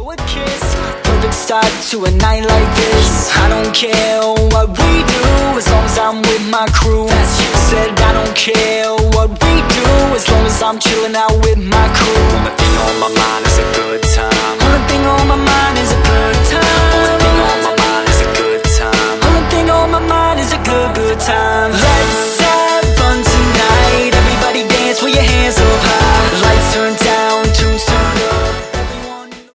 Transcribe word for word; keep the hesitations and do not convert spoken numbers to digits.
blow a kiss. Perfect start to a night like this. I don't care what we do, as long as I'm with my crew. That's you. Said I don't care what we do, as long as I'm chilling out with my crew. Only thing on my mind is a good time.